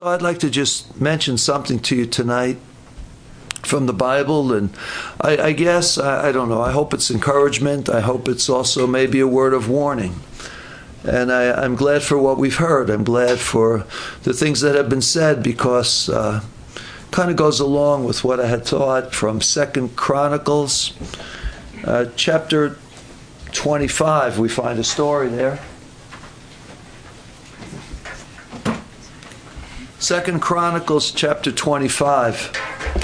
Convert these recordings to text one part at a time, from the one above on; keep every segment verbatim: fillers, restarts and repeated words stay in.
I'd like to just mention something to you tonight from the Bible, and I, I guess, I, I don't know, I hope it's encouragement. I hope it's also maybe a word of warning. And I, I'm glad for what we've heard. I'm glad for the things that have been said, because uh, it kind of goes along with what I had taught from Second Chronicles, uh, chapter twenty-five. We find a story there. Second Chronicles chapter twenty-five,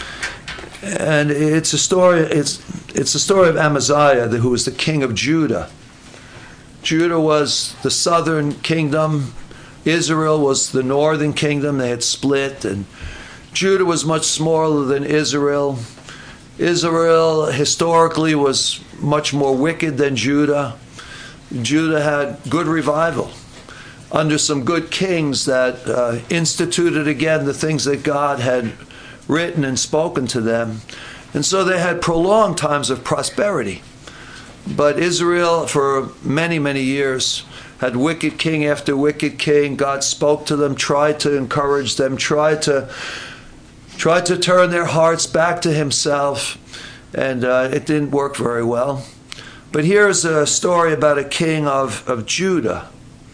and it's a story. It's it's the story of Amaziah, who was the king of Judah. Judah was the southern kingdom. Israel was the northern kingdom. They had split, and Judah was much smaller than Israel. Israel historically was much more wicked than Judah. Judah had good revival under some good kings that uh, instituted again the things that God had written and spoken to them. And so they had prolonged times of prosperity. But Israel, for many, many years, had wicked king after wicked king. God spoke to them, tried to encourage them, tried to, tried to turn their hearts back to himself, and uh, it didn't work very well. But here's a story about a king of, of Judah.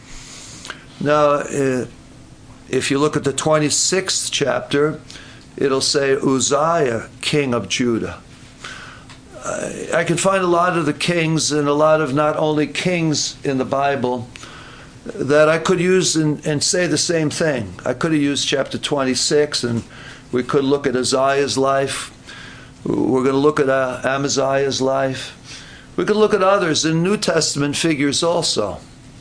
Now, uh, if you look at the twenty-sixth chapter, it'll say Uzziah, king of Judah. Uh, I can find a lot of the kings and a lot of not only kings in the Bible that I could use and, and say the same thing. I could have used chapter twenty-six, and we could look at Uzziah's life. We're going to look at uh, Amaziah's life. We could look at others in New Testament figures also.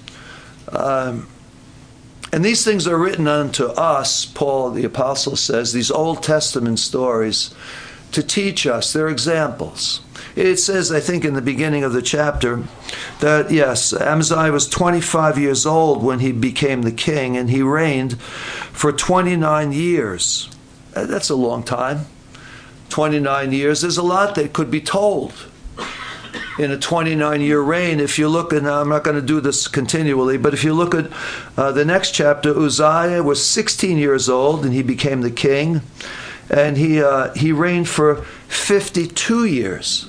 Um, And these things are written unto us, Paul the Apostle says, these Old Testament stories, to teach us. They're examples. It says, I think in the beginning of the chapter, that yes, Amaziah was twenty-five years old when he became the king, and he reigned for twenty-nine years. That's a long time. twenty-nine years. There's a lot that could be told in a twenty-nine-year reign. If you look, and I'm not going to do this continually, but if you look at uh, the next chapter, Uzziah was sixteen years old, and he became the king, and he uh, he reigned for fifty-two years.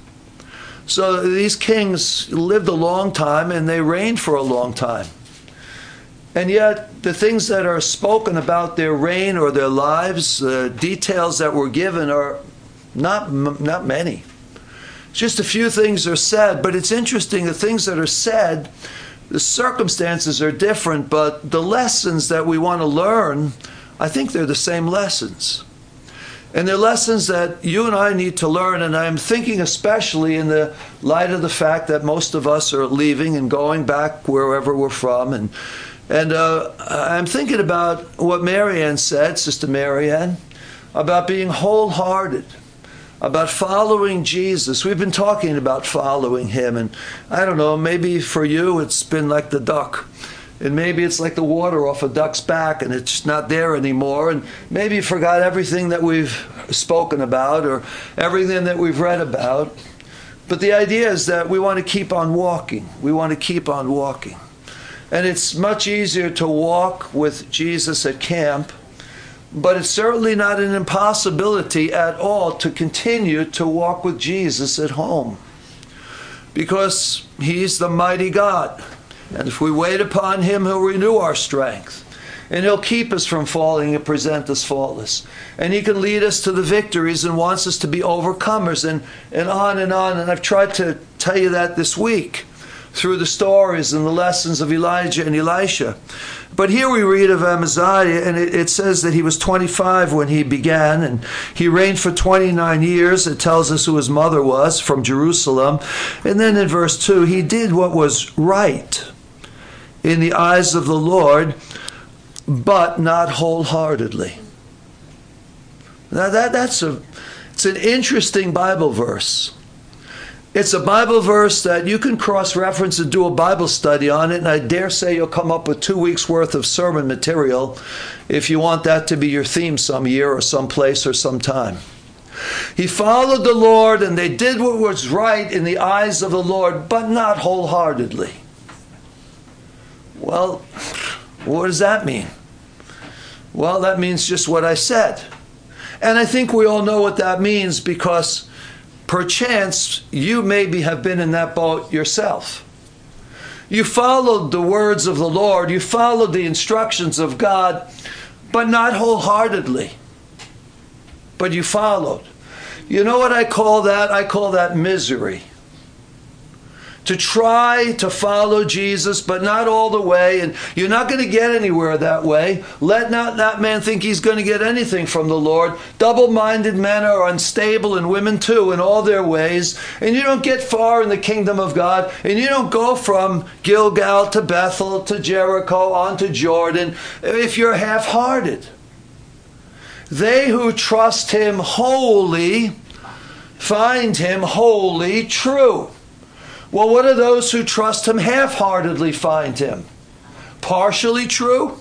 So these kings lived a long time, and they reigned for a long time. And yet, the things that are spoken about their reign or their lives, uh, details that were given, are not not many. Just a few things are said, but it's interesting, the things that are said, the circumstances are different, but the lessons that we want to learn, I think they're the same lessons. And they're lessons that you and I need to learn, and I'm thinking especially in the light of the fact that most of us are leaving and going back wherever we're from. And, and uh, I'm thinking about what Marianne said, Sister Marianne, about being wholehearted, about following Jesus. We've been talking about following him, and I don't know, maybe for you it's been like the duck, and maybe it's like the water off a duck's back and it's not there anymore, and maybe you forgot everything that we've spoken about or everything that we've read about. But the idea is that we want to keep on walking. We want to keep on walking. And it's much easier to walk with Jesus at camp, but it's certainly not an impossibility at all to continue to walk with Jesus at home, because he's the mighty God. And if we wait upon him, he'll renew our strength. And he'll keep us from falling and present us faultless. And he can lead us to the victories and wants us to be overcomers, and, and on and on. And I've tried to tell you that this week through the stories and the lessons of Elijah and Elisha. But here we read of Amaziah, and it, it says that he was twenty-five when he began, and he reigned for twenty-nine years. It tells us who his mother was, from Jerusalem. And then in verse two, he did what was right in the eyes of the Lord, but not wholeheartedly. Now that, that's a, it's an interesting Bible verse. It's a Bible verse that you can cross-reference and do a Bible study on it, and I dare say you'll come up with two weeks' worth of sermon material if you want that to be your theme some year or some place or some time. He followed the Lord, and they did what was right in the eyes of the Lord, but not wholeheartedly. Well, what does that mean? Well, that means just what I said. And I think we all know what that means, because perchance you maybe have been in that boat yourself. You followed the words of the Lord, you followed the instructions of God, but not wholeheartedly. But you followed. You know what I call that? I call that misery. To try to follow Jesus, but not all the way, and you're not going to get anywhere that way. Let not that man think he's going to get anything from the Lord. Double-minded men are unstable, and women too, in all their ways, and you don't get far in the kingdom of God, and you don't go from Gilgal to Bethel to Jericho on to Jordan if you're half-hearted. They who trust him wholly find him wholly true. Well, what do those who trust him half-heartedly find him? Partially true?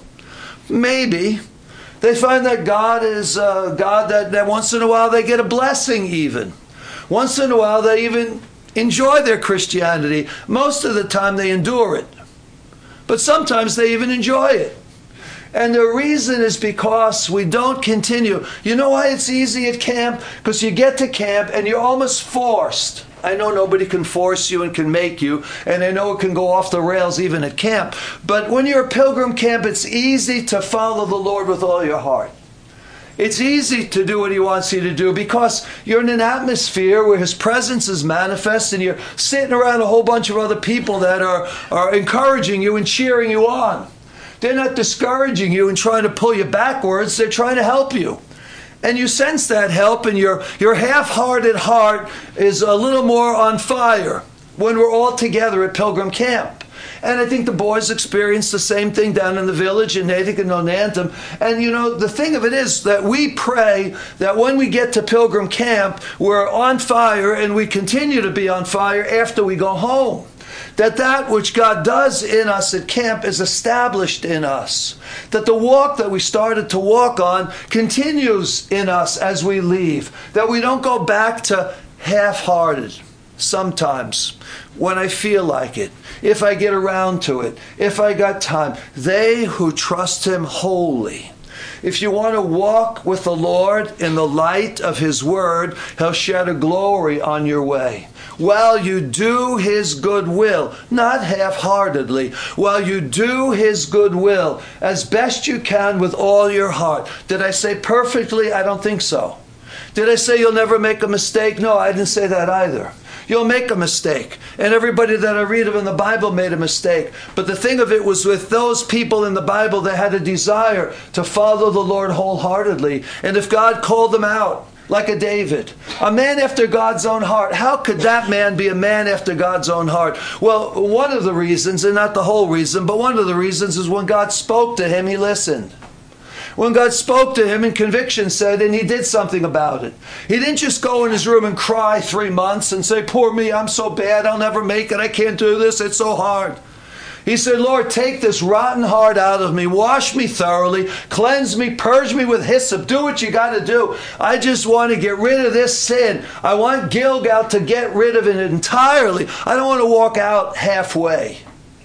Maybe. They find that God is a God that, that once in a while they get a blessing even. Once in a while they even enjoy their Christianity. Most of the time they endure it. But sometimes they even enjoy it. And the reason is because we don't continue. You know why it's easy at camp? Because you get to camp and you're almost forced. I know nobody can force you and can make you, and I know it can go off the rails even at camp. But when you're at pilgrim camp, it's easy to follow the Lord with all your heart. It's easy to do what he wants you to do because you're in an atmosphere where his presence is manifest, and you're sitting around a whole bunch of other people that are, are encouraging you and cheering you on. They're not discouraging you and trying to pull you backwards. They're trying to help you. And you sense that help, and your, your half-hearted heart is a little more on fire when we're all together at Pilgrim Camp. And I think the boys experienced the same thing down in the village in Natick and Nonantum. And you know, the thing of it is that we pray that when we get to Pilgrim Camp, we're on fire, and we continue to be on fire after we go home. That that which God does in us at camp is established in us. That the walk that we started to walk on continues in us as we leave. That we don't go back to half-hearted sometimes when I feel like it, if I get around to it, if I got time. They who trust him wholly. If you want to walk with the Lord in the light of his word, he'll shed a glory on your way. While you do his good will, not half-heartedly, while you do his good will as best you can with all your heart. Did I say perfectly? I don't think so. Did I say you'll never make a mistake? No, I didn't say that either. You'll make a mistake. And everybody that I read of in the Bible made a mistake. But the thing of it was with those people in the Bible that had a desire to follow the Lord wholeheartedly. And if God called them out, like a David, a man after God's own heart. How could that man be a man after God's own heart? Well, one of the reasons, and not the whole reason, but one of the reasons is when God spoke to him, he listened. When God spoke to him and conviction said, and he did something about it. He didn't just go in his room and cry three months and say, poor me, I'm so bad, I'll never make it, I can't do this, it's so hard. He said, Lord, take this rotten heart out of me. Wash me thoroughly. Cleanse me. Purge me with hyssop. Do what you got to do. I just want to get rid of this sin. I want Gilgal to get rid of it entirely. I don't want to walk out halfway.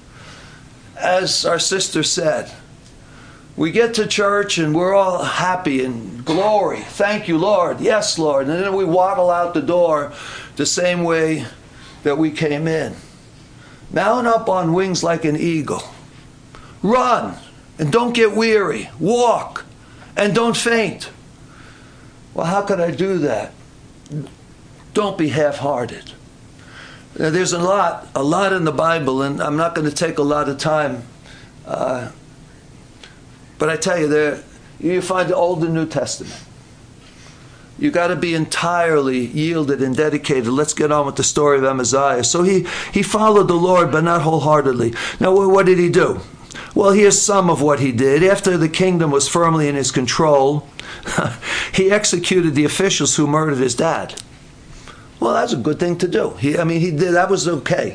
As our sister said, we get to church and we're all happy and glory. Thank you, Lord. Yes, Lord. And then we waddle out the door the same way that we came in. Mount up on wings like an eagle. Run and don't get weary. Walk and don't faint. Well, how could I do that? Don't be half-hearted. Now, there's a lot, a lot in the Bible, and I'm not going to take a lot of time. Uh, but I tell you, there you find the Old and New Testament. You got to be entirely yielded and dedicated. Let's get on with the story of Amaziah. So he, he followed the Lord, but not wholeheartedly. Now, what did he do? Well, here's some of what he did. After the kingdom was firmly in his control, he executed the officials who murdered his dad. Well, that's a good thing to do. He, I mean, he did. That was okay.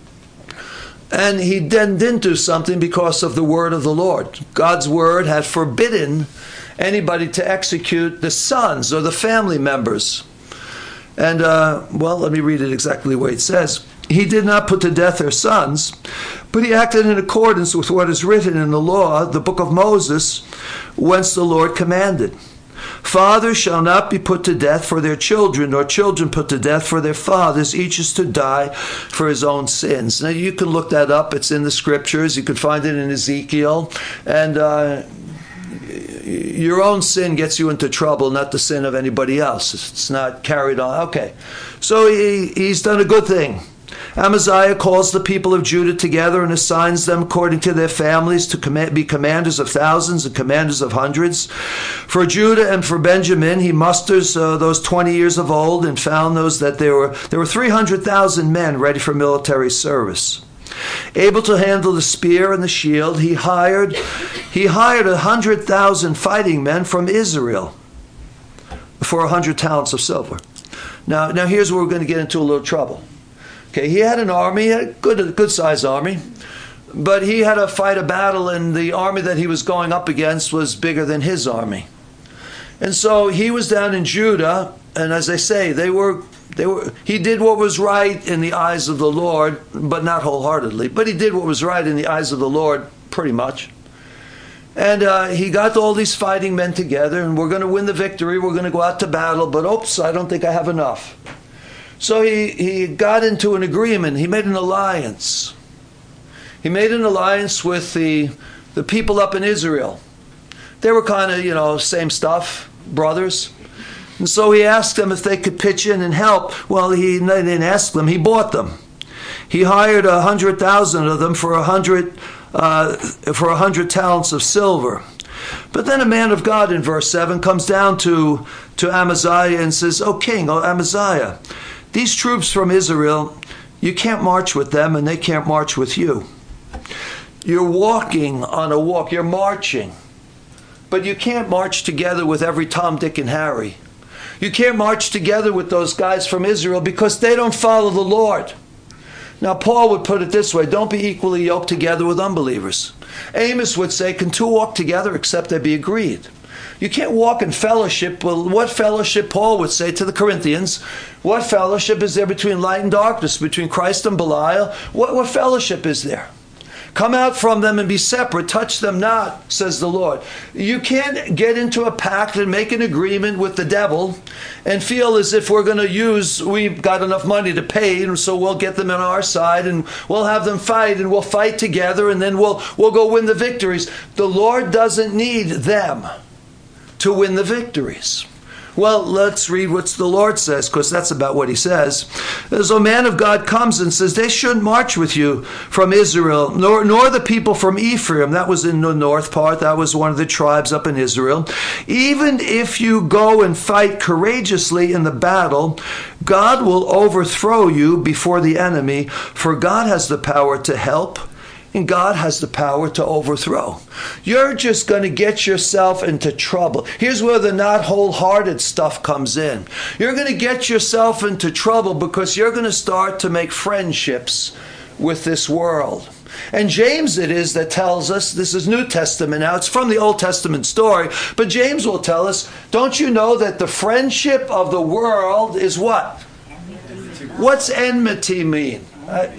And he then didn't do something because of the word of the Lord. God's word had forbidden anybody to execute the sons or the family members. And, uh, well, let me read it exactly the way it says. He did not put to death their sons, but he acted in accordance with what is written in the law, the book of Moses, whence the Lord commanded. Fathers shall not be put to death for their children, nor children put to death for their fathers. Each is to die for his own sins. Now, you can look that up. It's in the scriptures. You can find it in Ezekiel. And uh, your own sin gets you into trouble, not the sin of anybody else. It's not carried on. Okay. So he, he's done a good thing. Amaziah calls the people of Judah together and assigns them according to their families to command, be commanders of thousands and commanders of hundreds. For Judah and for Benjamin, he musters uh, those twenty years of old and found those that there were there were three hundred thousand men ready for military service. Able to handle the spear and the shield, he hired he hired one hundred thousand fighting men from Israel for one hundred talents of silver. Now, now here's where we're going to get into a little trouble. Okay, he had an army, he had a good, good sized army, but he had to fight a battle, and the army that he was going up against was bigger than his army. And so he was down in Judah, and as I say, they were, they were. He did what was right in the eyes of the Lord, but not wholeheartedly. But he did what was right in the eyes of the Lord, pretty much. And uh, he got all these fighting men together, and we're going to win the victory. We're going to go out to battle, but oops, I don't think I have enough. So he, he got into an agreement. He made an alliance. He made an alliance with the, the people up in Israel. They were kind of, you know, same stuff, brothers. And so he asked them if they could pitch in and help. Well, he didn't ask them. He bought them. He hired a hundred thousand of them for a hundred uh, for a hundred talents of silver. But then a man of God in verse seven comes down to, to Amaziah and says, "O king, O Amaziah, these troops from Israel, you can't march with them and they can't march with you. You're walking on a walk, you're marching, but you can't march together with every Tom, Dick, and Harry. You can't march together with those guys from Israel because they don't follow the Lord." Now, Paul would put it this way: don't be equally yoked together with unbelievers. Amos would say, can two walk together except they be agreed? You can't walk in fellowship. Well, what fellowship, Paul would say to the Corinthians, what fellowship is there between light and darkness, between Christ and Belial? What, what fellowship is there? Come out from them and be separate. Touch them not, says the Lord. You can't get into a pact and make an agreement with the devil and feel as if we're going to use, we've got enough money to pay, and so we'll get them on our side and we'll have them fight and we'll fight together and then we'll, we'll go win the victories. The Lord doesn't need them to win the victories. Well, let's read what the Lord says, because that's about what he says. As a man of God comes and says, they shouldn't march with you from Israel, nor, nor the people from Ephraim. That was in the north part. That was one of the tribes up in Israel. Even if you go and fight courageously in the battle, God will overthrow you before the enemy, for God has the power to help, and God has the power to overthrow. You're just going to get yourself into trouble. Here's where the not wholehearted stuff comes in. You're going to get yourself into trouble because you're going to start to make friendships with this world. And James it is that tells us, this is New Testament now, it's from the Old Testament story, but James will tell us, don't you know that the friendship of the world is what? What's enmity mean? Uh,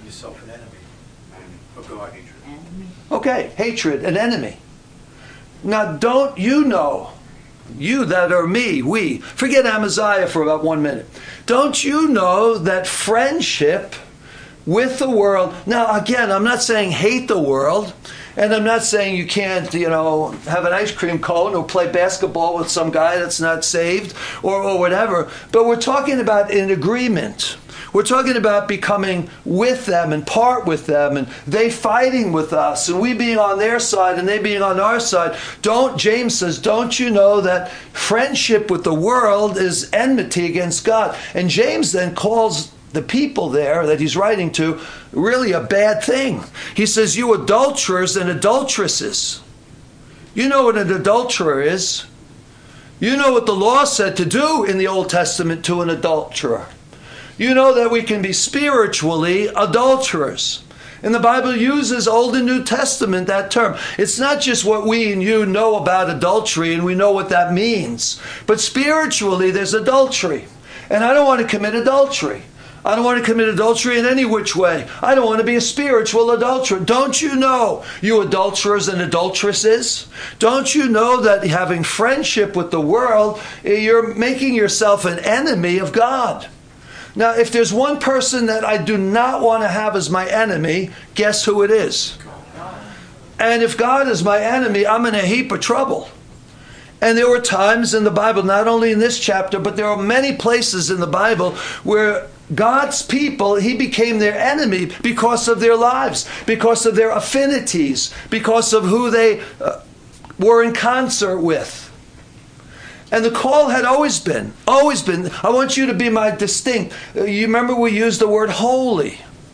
Okay, hatred, an enemy. Now, don't you know, you that are me, we, forget Amaziah for about one minute. Don't you know that friendship with the world, now again, I'm not saying hate the world, and I'm not saying you can't, you know, have an ice cream cone or play basketball with some guy that's not saved or, or whatever, but we're talking about an agreement. We're talking about becoming with them and part with them and they fighting with us and we being on their side and they being on our side. Don't, James says, don't you know that friendship with the world is enmity against God? And James then calls the people there that he's writing to really a bad thing. He says, you adulterers and adulteresses. You know what an adulterer is. You know what the law said to do in the Old Testament to an adulterer. You know that we can be spiritually adulterers. And the Bible uses Old and New Testament that term. It's not just what we and you know about adultery and we know what that means. But spiritually there's adultery. And I don't want to commit adultery. I don't want to commit adultery in any which way. I don't want to be a spiritual adulterer. Don't you know, you adulterers and adulteresses, don't you know that having friendship with the world, you're making yourself an enemy of God? Now, if there's one person that I do not want to have as my enemy, guess who it is? And if God is my enemy, I'm in a heap of trouble. And there were times in the Bible, not only in this chapter, but there are many places in the Bible where God's people, he became their enemy because of their lives, because of their affinities, because of who they uh, were in concert with. And the call had always been, always been, I want you to be my distinct. Uh, you remember we used the word holy.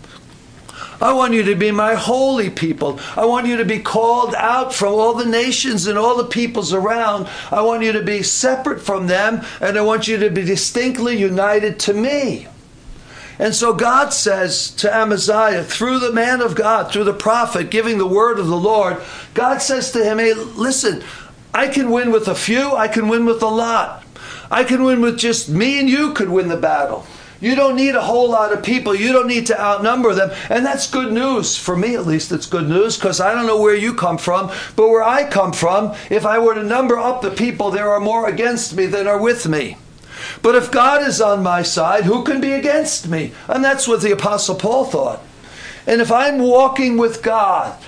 I want you to be my holy people. I want you to be called out from all the nations and all the peoples around. I want you to be separate from them, and I want you to be distinctly united to me. And so God says to Amaziah, through the man of God, through the prophet, giving the word of the Lord, God says to him, hey, listen, I can win with a few, I can win with a lot. I can win with just me and you could win the battle. You don't need a whole lot of people. You don't need to outnumber them. And that's good news. For me, at least, it's good news, because I don't know where you come from. But where I come from, if I were to number up the people, there are more against me than are with me. But if God is on my side, who can be against me? And that's what the Apostle Paul thought. And if I'm walking with God,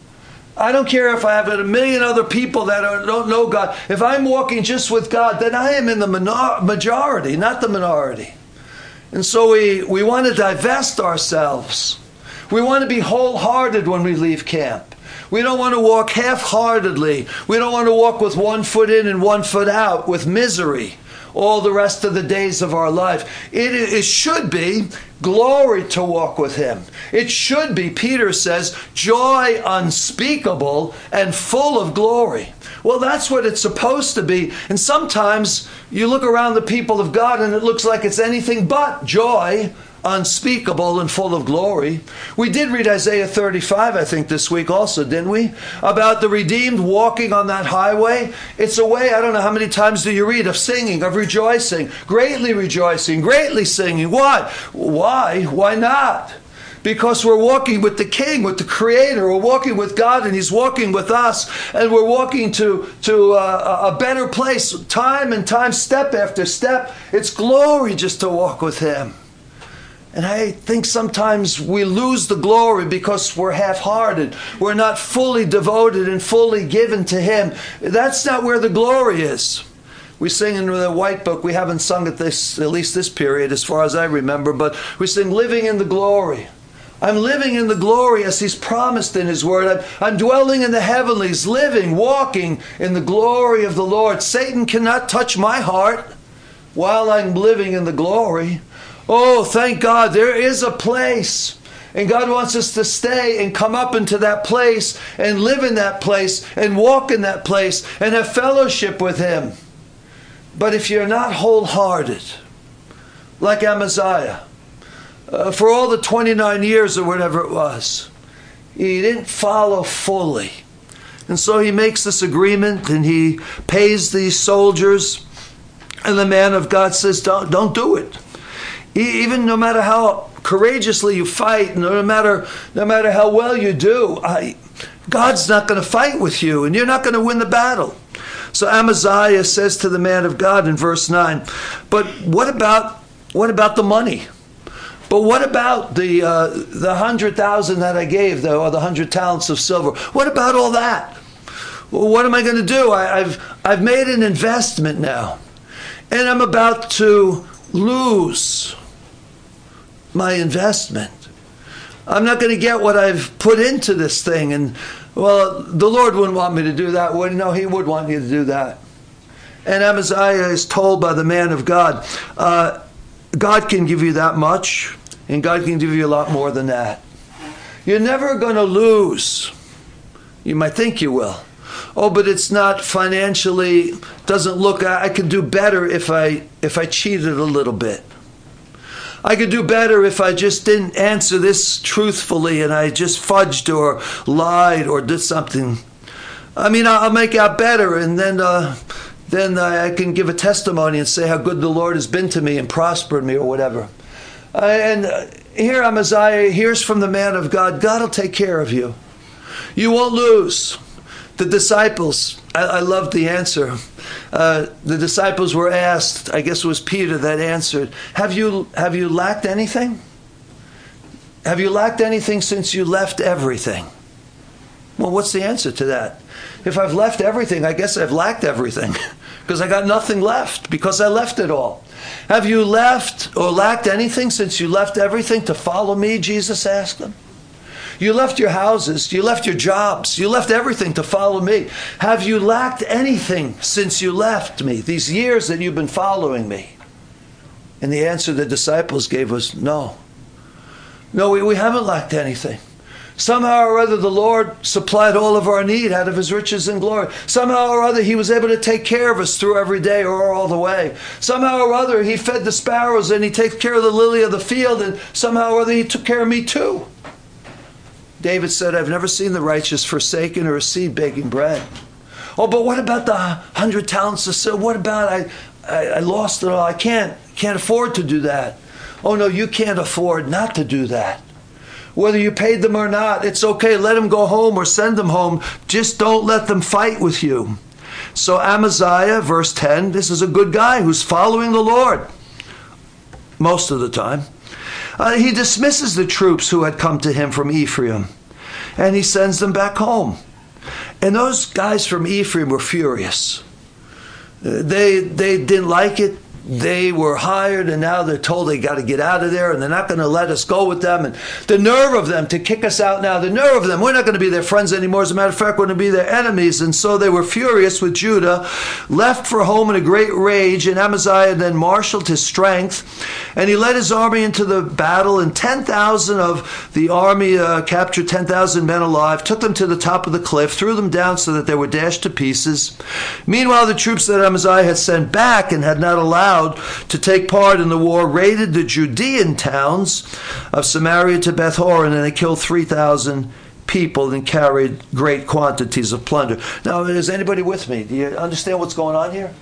I don't care if I have a million other people that are, don't know God. If I'm walking just with God, then I am in the minor- majority, not the minority. And so we, we want to divest ourselves. We want to be wholehearted when we leave camp. We don't want to walk half-heartedly. We don't want to walk with one foot in and one foot out with misery all the rest of the days of our life. It, it should be glory to walk with him. It should be, Peter says, joy unspeakable and full of glory. Well, that's what it's supposed to be. And sometimes you look around the people of God and it looks like it's anything but joy, unspeakable and full of glory. We did read Isaiah thirty-five, I think, this week also, didn't we? About the redeemed walking on that highway. It's a way, I don't know how many times do you read, of singing, of rejoicing, greatly rejoicing, greatly singing. Why? Why? Why not? Because we're walking with the King, with the Creator. We're walking with God, and he's walking with us. And we're walking to, to uh, a better place, time and time, step after step. It's glory just to walk with him. And I think sometimes we lose the glory because we're half-hearted. We're not fully devoted and fully given to him. That's not where the glory is. We sing in the White Book, we haven't sung it this, at least this period as far as I remember, but we sing living in the glory. I'm living in the glory as he's promised in his word. I'm, I'm dwelling in the heavenlies, living, walking in the glory of the Lord. Satan cannot touch my heart while I'm living in the glory. Oh, thank God, there is a place. And God wants us to stay and come up into that place and live in that place and walk in that place and have fellowship with him. But if you're not wholehearted, like Amaziah, uh, for all the twenty-nine years or whatever it was, he didn't follow fully. And so he makes this agreement and he pays these soldiers. And the man of God says, don't, don't do it. Even no matter how courageously you fight, no matter no matter how well you do, I, God's not going to fight with you, and you're not going to win the battle. So Amaziah says to the man of God in verse nine, but what about what about the money? But what about the uh, the hundred thousand that I gave, though, or the hundred talents of silver? What about all that? Well, what am I going to do? I, I've I've made an investment now, and I'm about to lose my investment. I'm not going to get what I've put into this thing. And, well, the Lord wouldn't want me to do that, would he? No, he would want you to do that. And Amaziah is told by the man of God, uh, God can give you that much, and God can give you a lot more than that. You're never going to lose. You might think you will. Oh, but it's not financially, doesn't look, I could do better if I if I cheated a little bit. I could do better if I just didn't answer this truthfully and I just fudged or lied or did something. I mean, I'll make out better, and then uh, then I can give a testimony and say how good the Lord has been to me and prospered me or whatever. Uh, and uh, here Amaziah hears from the man of God, God will take care of you. You won't lose. The disciples, I, I love the answer. Uh, the disciples were asked, I guess it was Peter that answered, have you, have you lacked anything? Have you lacked anything since you left everything? Well, what's the answer to that? If I've left everything, I guess I've lacked everything because I got nothing left because I left it all. Have you left or lacked anything since you left everything to follow me? Jesus asked them. You left your houses, you left your jobs, you left everything to follow me. Have you lacked anything since you left me, these years that you've been following me? And the answer the disciples gave was no. No, we, we haven't lacked anything. Somehow or other, the Lord supplied all of our need out of his riches and glory. Somehow or other, he was able to take care of us through every day or all the way. Somehow or other, he fed the sparrows and he takes care of the lily of the field. And somehow or other, he took care of me too. David said, I've never seen the righteous forsaken or a seed begging bread. Oh, but what about the hundred talents of silver? What about I, I, I lost it all? I can't, can't afford to do that. Oh, no, you can't afford not to do that. Whether you paid them or not, it's okay. Let them go home or send them home. Just don't let them fight with you. So Amaziah, verse ten, this is a good guy who's following the Lord most of the time. Uh, he dismisses the troops who had come to him from Ephraim, and he sends them back home. And those guys from Ephraim were furious. Uh, they, they didn't like it. They were hired, and now they're told they got to get out of there, and they're not going to let us go with them. And the nerve of them to kick us out now, the nerve of them, we're not going to be their friends anymore. As a matter of fact, we're going to be their enemies. And so they were furious with Judah, left for home in a great rage, and Amaziah then marshaled his strength, and he led his army into the battle, and ten thousand of the army uh, captured ten thousand men alive, took them to the top of the cliff, threw them down so that they were dashed to pieces. Meanwhile, the troops that Amaziah had sent back and had not allowed to take part in the war raided the Judean towns of Samaria to Beth Horon, and they killed three thousand people and carried great quantities of plunder. Now, is anybody with me? Do you understand what's going on here?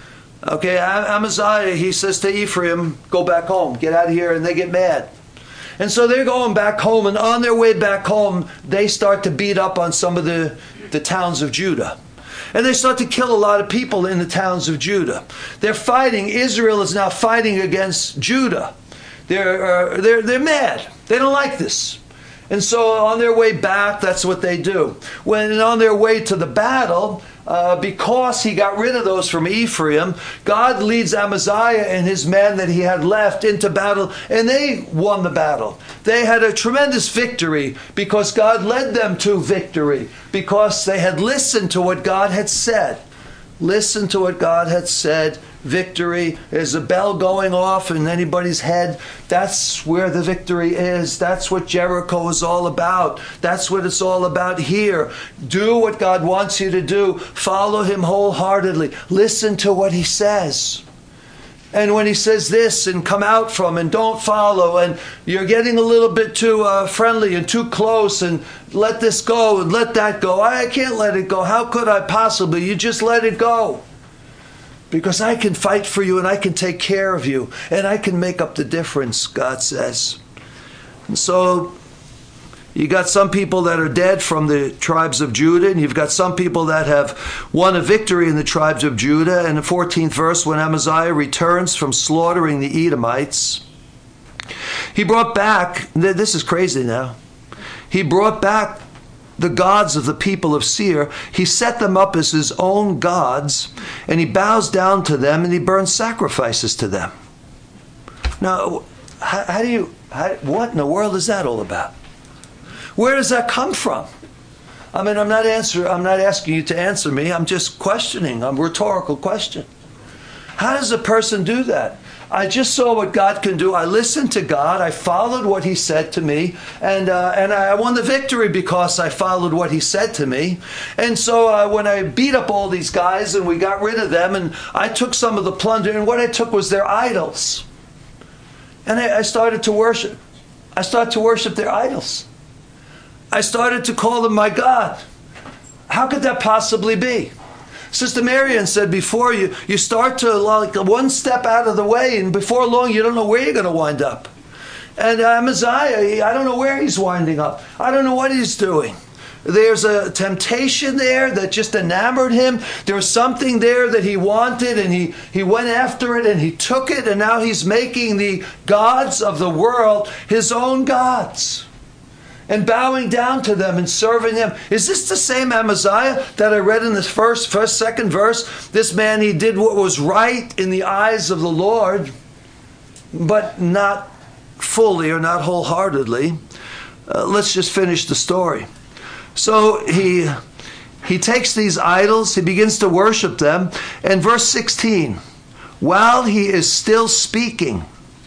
Okay, Amaziah, he says to Ephraim, go back home, get out of here, and they get mad. And so they're going back home, and on their way back home, they start to beat up on some of the, the towns of Judah. And they start to kill a lot of people in the towns of Judah. They're fighting. Israel is now fighting against Judah. They're, uh, they're, they're mad. They don't like this. And so on their way back, that's what they do. When on their way to the battle, uh, because he got rid of those from Ephraim, God leads Amaziah and his men that he had left into battle, and they won the battle. They had a tremendous victory because God led them to victory, because they had listened to what God had said. Listen to what God had said. Victory is a bell going off in anybody's head. That's where the victory is. That's what Jericho is all about. That's what it's all about here. Do what God wants you to do. Follow him wholeheartedly. Listen to what he says. And when he says this and come out from and don't follow and you're getting a little bit too uh, friendly and too close and let this go and let that go. I can't let it go. How could I possibly? You just let it go. Because I can fight for you and I can take care of you and I can make up the difference, God says. And so you got some people that are dead from the tribes of Judah, and you've got some people that have won a victory in the tribes of Judah. And the fourteenth verse, when Amaziah returns from slaughtering the Edomites, he brought back, this is crazy now, he brought back the gods of the people of Seir. He set them up as his own gods, and he bows down to them, and he burns sacrifices to them. Now, how, how do you, how, what in the world is that all about? Where does that come from? I mean, I'm not answer, I'm not asking you to answer me. I'm just questioning. I'm a rhetorical question. How does a person do that? I just saw what God can do. I listened to God. I followed what he said to me. And uh, and I won the victory because I followed what he said to me. And so uh, when I beat up all these guys and we got rid of them and I took some of the plunder, and what I took was their idols. And I, I started to worship. I started to worship their idols. I started to call them my God. How could that possibly be? Sister Marian said before, you, you start to like one step out of the way, and before long you don't know where you're going to wind up. And Amaziah, he, I don't know where he's winding up. I don't know what he's doing. There's a temptation there that just enamored him. There's something there that he wanted, and he, he went after it, and he took it, and now he's making the gods of the world his own gods, and bowing down to them and serving them. Is this the same Amaziah that I read in this first, first, second verse? This man, he did what was right in the eyes of the Lord, but not fully or not wholeheartedly. Uh, let's just finish the story. So he he takes these idols, he begins to worship them. And verse sixteen, while he is still speaking,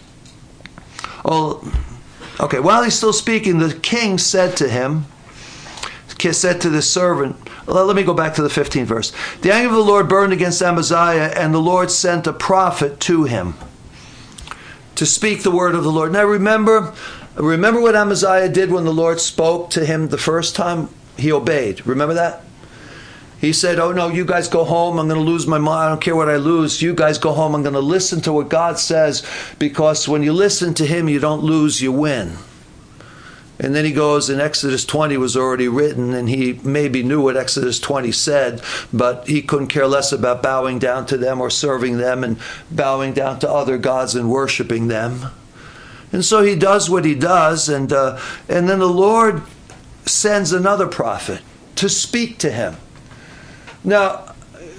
oh, okay, while he's still speaking, the king said to him, said to the servant, let me go back to the fifteenth verse. The anger of the Lord burned against Amaziah, and the Lord sent a prophet to him to speak the word of the Lord. Now remember, remember what Amaziah did when the Lord spoke to him the first time? He obeyed. Remember that? He said, oh no, you guys go home. I'm going to lose my mind. I don't care what I lose. You guys go home. I'm going to listen to what God says, because when you listen to him, you don't lose, you win. And then he goes, and Exodus twenty was already written, and he maybe knew what Exodus twenty said, but he couldn't care less about bowing down to them or serving them and bowing down to other gods and worshiping them. And so he does what he does, and uh, and then the Lord sends another prophet to speak to him. Now,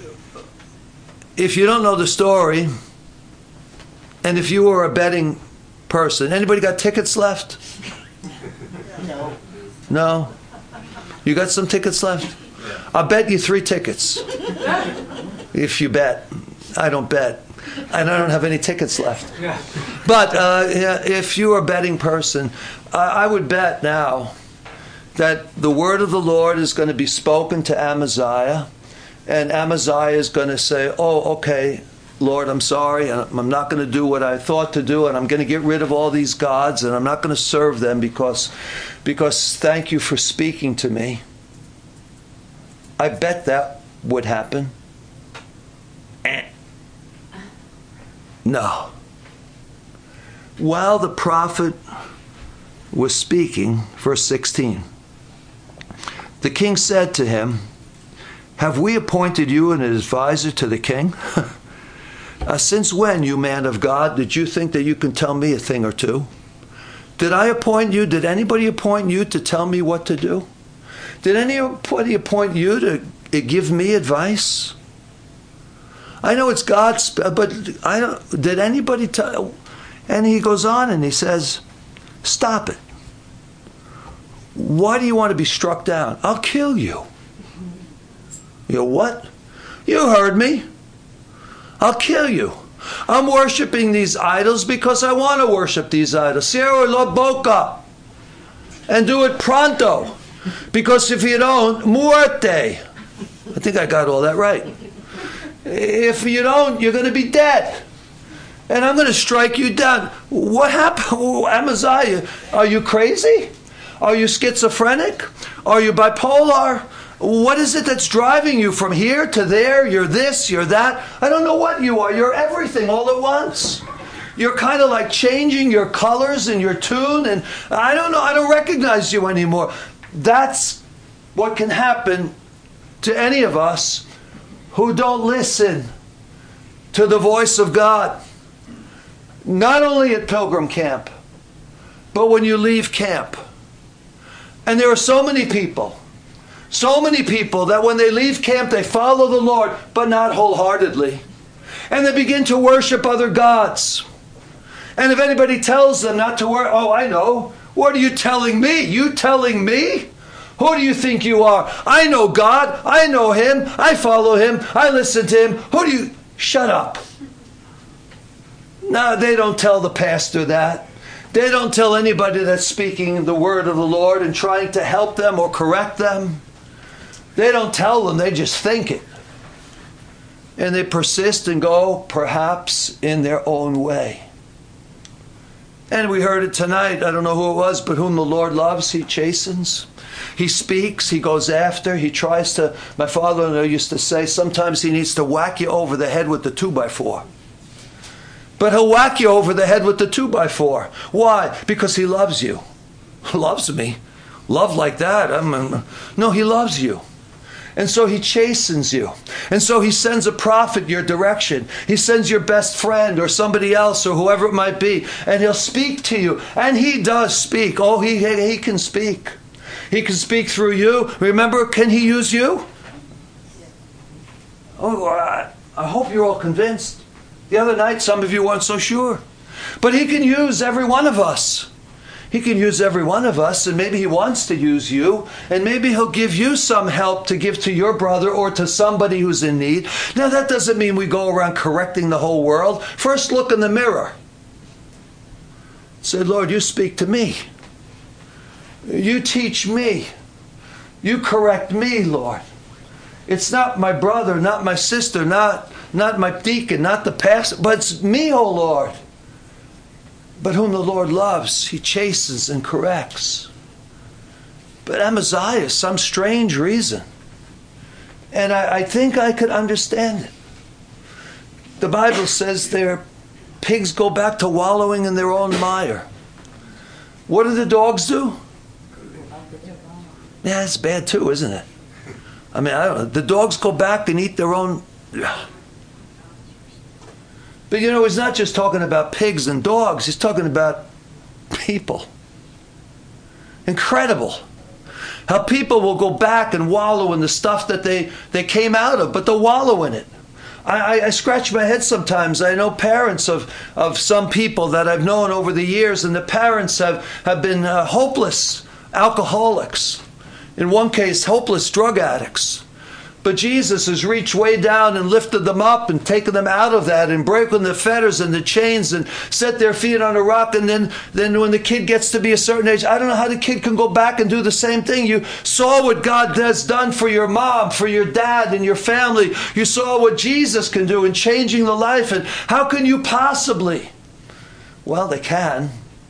if you don't know the story, and if you were a betting person, anybody got tickets left? No. No? You got some tickets left? I'll bet you three tickets. If you bet. I don't bet. And I don't have any tickets left. But uh, if you're a betting person, I would bet now that the word of the Lord is going to be spoken to Amaziah, and Amaziah is going to say, oh, okay, Lord, I'm sorry, I'm not going to do what I thought to do, and I'm going to get rid of all these gods, and I'm not going to serve them because, because thank you for speaking to me. I bet that would happen. Eh. No. While the prophet was speaking, verse sixteen, the king said to him, have we appointed you an advisor to the king? uh, since when, you man of God, did you think that you can tell me a thing or two? Did I appoint you? Did anybody appoint you to tell me what to do? Did anybody appoint you to give me advice? I know it's God's, but I don't, did anybody tell? And he goes on and he says, stop it. Why do you want to be struck down? I'll kill you. You know what? You heard me. I'll kill you. I'm worshiping these idols because I want to worship these idols. Cierra la boca. And do it pronto. Because if you don't, muerte. I think I got all that right. If you don't, you're going to be dead. And I'm going to strike you down. What happened? Amaziah, are you crazy? Are you schizophrenic? Are you bipolar? What is it that's driving you from here to there? You're this, you're that. I don't know what you are. You're everything all at once. You're kind of like changing your colors and your tune, and I don't know, I don't recognize you anymore. That's what can happen to any of us who don't listen to the voice of God. Not only at Pilgrim Camp, but when you leave camp. And there are so many people, so many people that when they leave camp, they follow the Lord, but not wholeheartedly. And they begin to worship other gods. And if anybody tells them not to worship, oh, I know. What are you telling me? You telling me? Who do you think you are? I know God. I know Him. I follow Him. I listen to Him. Who do you... Shut up. No, they don't tell the pastor that. They don't tell anybody that's speaking the word of the Lord and trying to help them or correct them. They don't tell them. They just think it. And they persist and go, perhaps, in their own way. And we heard it tonight. I don't know who it was, but whom the Lord loves, He chastens. He speaks. He goes after. He tries to... My father-in-law used to say, sometimes He needs to whack you over the head with the two by four. But he'll whack you over the head with the two by four. Why? Because he loves you. Loves me. Love like that. I'm, I'm, no, he loves you. And so he chastens you. And so he sends a prophet your direction. He sends your best friend or somebody else or whoever it might be. And he'll speak to you. And he does speak. Oh, he, he can speak. He can speak through you. Remember, can he use you? Oh, I, I hope you're all convinced. The other night, some of you weren't so sure. But he can use every one of us. He can use every one of us, and maybe he wants to use you, and maybe he'll give you some help to give to your brother or to somebody who's in need. Now, that doesn't mean we go around correcting the whole world. First, look in the mirror. Say, Lord, you speak to me. You teach me. You correct me, Lord. It's not my brother, not my sister, not, not my deacon, not the pastor, but it's me, oh Lord. But whom the Lord loves, he chastens and corrects. But Amaziah, some strange reason, and I, I think I could understand it. The Bible says their pigs go back to wallowing in their own mire. What do the dogs do? Yeah, that's bad too, isn't it? I mean, I don't know. The dogs go back and eat their own... But you know, he's not just talking about pigs and dogs. He's talking about people. Incredible. How people will go back and wallow in the stuff that they, they came out of, but they'll wallow in it. I, I, I scratch my head sometimes. I know parents of, of some people that I've known over the years, and the parents have, have been uh, hopeless alcoholics. In one case, hopeless drug addicts. But Jesus has reached way down and lifted them up and taken them out of that and broken the fetters and the chains and set their feet on a rock. And then, then when the kid gets to be a certain age, I don't know how the kid can go back and do the same thing. You saw what God has done for your mom, for your dad and your family. You saw what Jesus can do in changing the life. And how can you possibly? Well, they can.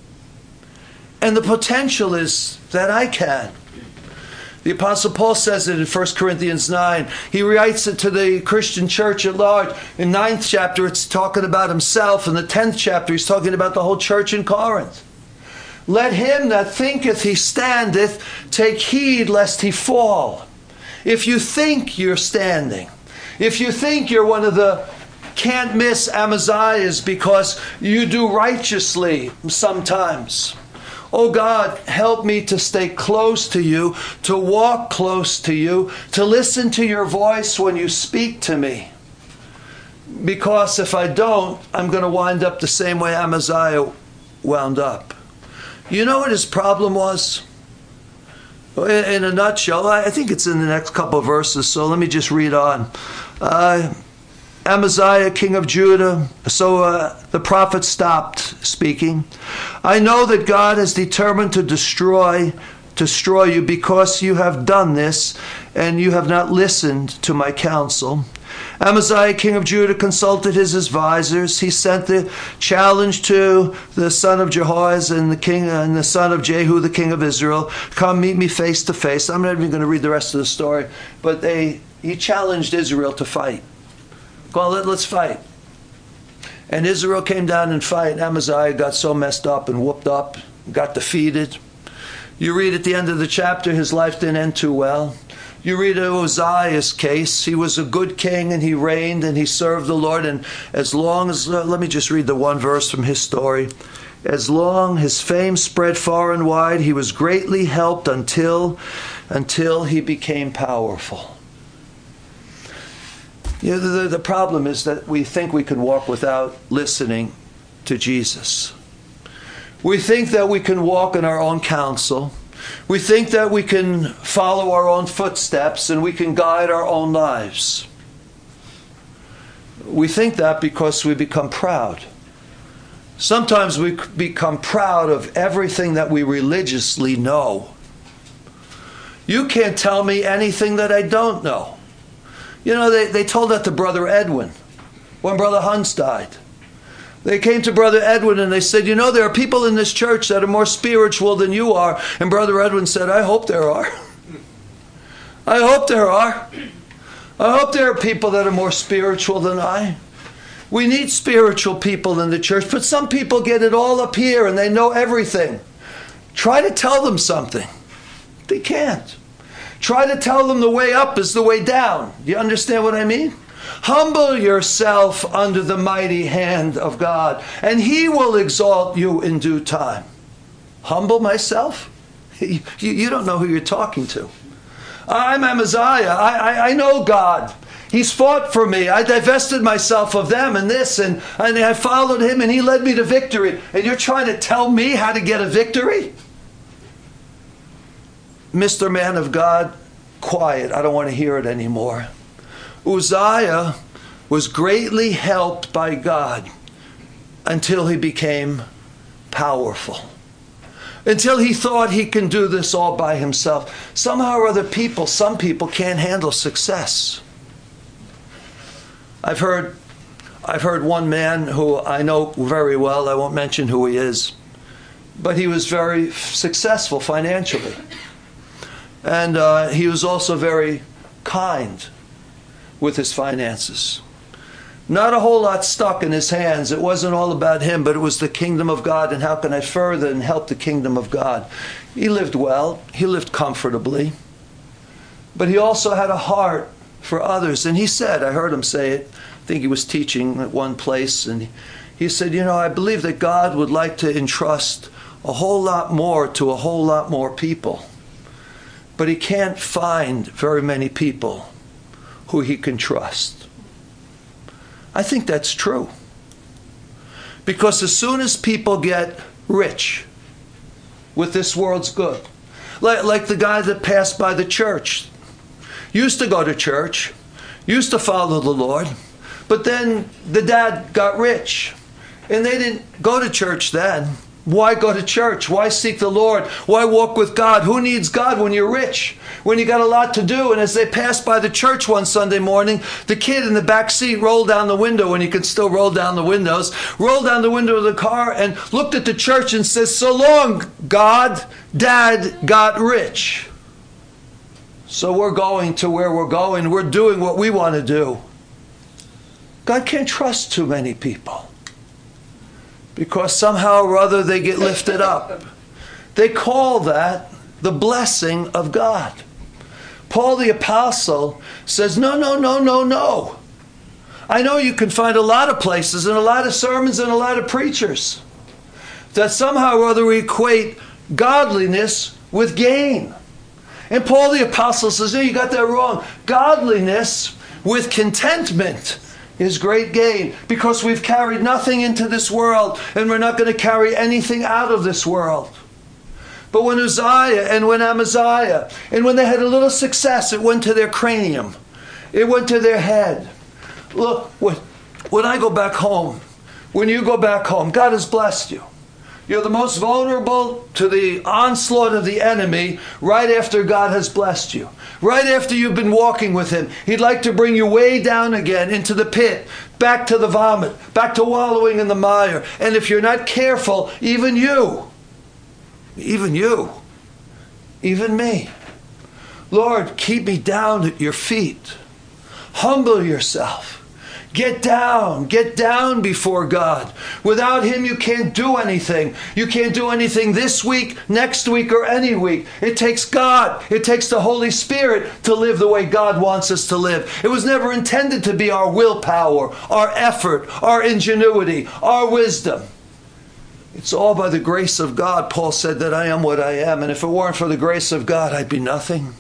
And the potential is that I can. The Apostle Paul says it in First Corinthians nine. He writes it to the Christian church at large. In ninth chapter, it's talking about himself. In the tenth chapter, he's talking about the whole church in Corinth. Let him that thinketh he standeth take heed lest he fall. If you think you're standing, if you think you're one of the can't miss Amaziahs because you do righteously sometimes, oh God, help me to stay close to you, to walk close to you, to listen to your voice when you speak to me. Because if I don't, I'm going to wind up the same way Amaziah wound up. You know what his problem was? In a nutshell, I think it's in the next couple of verses, so let me just read on. Uh, Amaziah, king of Judah. So uh, the prophet stopped speaking. I know that God has determined to destroy, destroy you because you have done this and you have not listened to my counsel. Amaziah, king of Judah, consulted his advisors. He sent the challenge to the son of Jehoahaz and the king and the son of Jehu, the king of Israel. Come meet me face to face. I'm not even going to read the rest of the story, but they he challenged Israel to fight. Go on, let, let's fight. And Israel came down and fight. Amaziah got so messed up and whooped up, got defeated. You read at the end of the chapter, his life didn't end too well. You read Uzziah's case. He was a good king and he reigned and he served the Lord. And as long as, uh, let me just read the one verse from his story. As long his fame spread far and wide, he was greatly helped until, until he became powerful. You know, the, the problem is that we think we can walk without listening to Jesus. We think that we can walk in our own counsel. We think that we can follow our own footsteps and we can guide our own lives. We think that because we become proud. Sometimes we become proud of everything that we religiously know. You can't tell me anything that I don't know. You know, they, they told that to Brother Edwin when Brother Hunts died. They came to Brother Edwin and they said, you know, there are people in this church that are more spiritual than you are. And Brother Edwin said, I hope there are. I hope there are. I hope there are people that are more spiritual than I. We need spiritual people in the church, but some people get it all up here and they know everything. Try to tell them something. They can't. Try to tell them the way up is the way down. You understand what I mean? Humble yourself under the mighty hand of God, and He will exalt you in due time. Humble myself? You, you don't know who you're talking to. I'm Amaziah. I, I, I know God. He's fought for me. I divested myself of them and this, and, and I followed Him, and He led me to victory. And you're trying to tell me how to get a victory? Mister Man of God, quiet. I don't want to hear it anymore. Uzziah was greatly helped by God until he became powerful. Until he thought he can do this all by himself. Somehow or other people, some people can't handle success. I've heard, I've heard one man who I know very well, I won't mention who he is, but he was very successful financially. And uh, he was also very kind with his finances. Not a whole lot stuck in his hands. It wasn't all about him, but it was the kingdom of God and how can I further and help the kingdom of God. He lived well. He lived comfortably. But he also had a heart for others. And he said, I heard him say it, I think he was teaching at one place, and he said, you know, I believe that God would like to entrust a whole lot more to a whole lot more people. But He can't find very many people who He can trust. I think that's true. Because as soon as people get rich with this world's good, like, like the guy that passed by the church, used to go to church, used to follow the Lord, but then the dad got rich, and they didn't go to church then. Why go to church? Why seek the Lord? Why walk with God? Who needs God when you're rich? When you got a lot to do? And as they passed by the church one Sunday morning, the kid in the back seat rolled down the window, and he could still roll down the windows, rolled down the window of the car and looked at the church and says, so long, God, Dad got rich. So we're going to where we're going. We're doing what we want to do. God can't trust too many people. Because somehow or other they get lifted up. They call that the blessing of God. Paul the Apostle says, no, no, no, no, no. I know you can find a lot of places and a lot of sermons and a lot of preachers that somehow or other equate godliness with gain. And Paul the Apostle says, no, you got that wrong. Godliness with contentment is great gain, because we've carried nothing into this world and we're not going to carry anything out of this world. But when Uzziah and when Amaziah, and when they had a little success, it went to their cranium. It went to their head. Look, when, when I go back home, when you go back home, God has blessed you. You're the most vulnerable to the onslaught of the enemy right after God has blessed you. Right after you've been walking with Him. He'd like to bring you way down again into the pit, back to the vomit, back to wallowing in the mire. And if you're not careful, even you, even you, even me, Lord, keep me down at your feet. Humble yourself. Get down. Get down before God. Without Him, you can't do anything. You can't do anything this week, next week, or any week. It takes God. It takes the Holy Spirit to live the way God wants us to live. It was never intended to be our willpower, our effort, our ingenuity, our wisdom. It's all by the grace of God. Paul said that I am what I am. And if it weren't for the grace of God, I'd be nothing.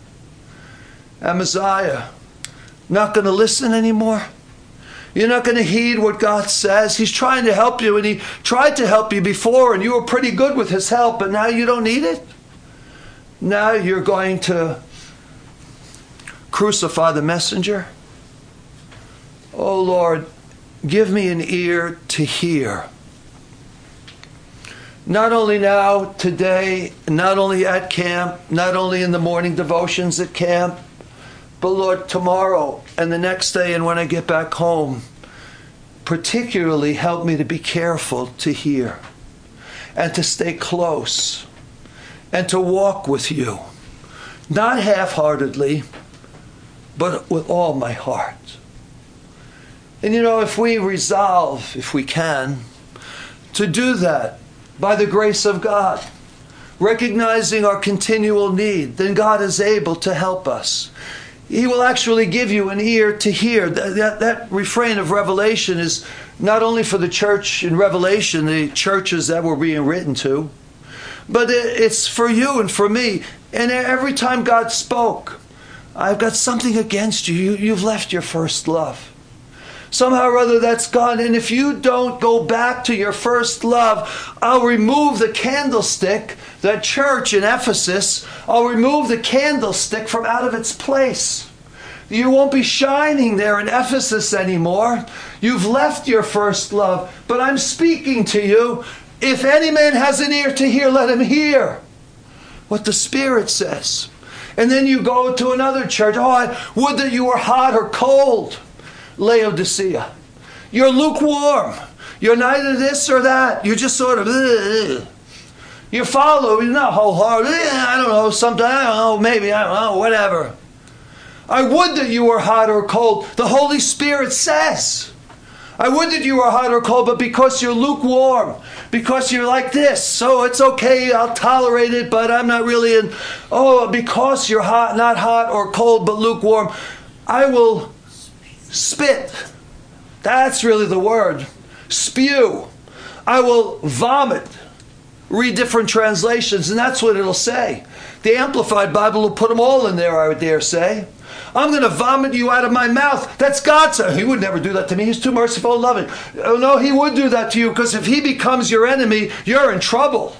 Amaziah, not going to listen anymore? You're not going to heed what God says? He's trying to help you, and He tried to help you before, and you were pretty good with His help, but now you don't need it? Now you're going to crucify the messenger? Oh Lord, give me an ear to hear. Not only now, today, not only at camp, not only in the morning devotions at camp, but Lord, tomorrow and the next day and when I get back home, particularly help me to be careful to hear and to stay close and to walk with you, not half-heartedly, but with all my heart. And you know, if we resolve, if we can, to do that by the grace of God, recognizing our continual need, then God is able to help us. He will actually give you an ear to hear. That, that, that refrain of Revelation is not only for the church in Revelation, the churches that we're being written to, but it's for you and for me. And every time God spoke, I've got something against you. you you've left your first love. Somehow or other that's gone. And if you don't go back to your first love, I'll remove the candlestick, that church in Ephesus, I'll remove the candlestick from out of its place. You won't be shining there in Ephesus anymore. You've left your first love. But I'm speaking to you. If any man has an ear to hear, let him hear what the Spirit says. And then you go to another church. Oh, I would that you were hot or cold. Laodicea. You're lukewarm. You're neither this or that. You're just sort of, ugh. You follow, you're not wholehearted. I don't know, sometimes, I don't know, maybe, I don't know, whatever. I would that you were hot or cold. The Holy Spirit says, I would that you were hot or cold, but because you're lukewarm, because you're like this, so it's okay, I'll tolerate it, but I'm not really in, oh, because you're hot, not hot or cold, but lukewarm, I will spit. That's really the word. Spew. I will vomit. Read different translations, and that's what it'll say. The Amplified Bible will put them all in there, I would dare say. I'm going to vomit you out of my mouth. That's God saying. He would never do that to me. He's too merciful and loving. Oh, no, he would do that to you, because if he becomes your enemy, you're in trouble.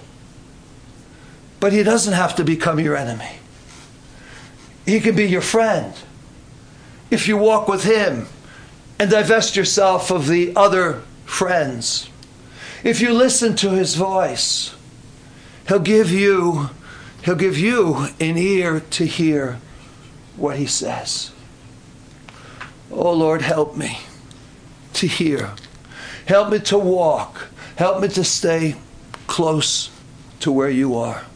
But he doesn't have to become your enemy. He can be your friend if you walk with him and divest yourself of the other friends. If you listen to his voice, he'll give you, he'll give you an ear to hear what he says. Oh Lord, help me to hear. Help me to walk. Help me to stay close to where you are.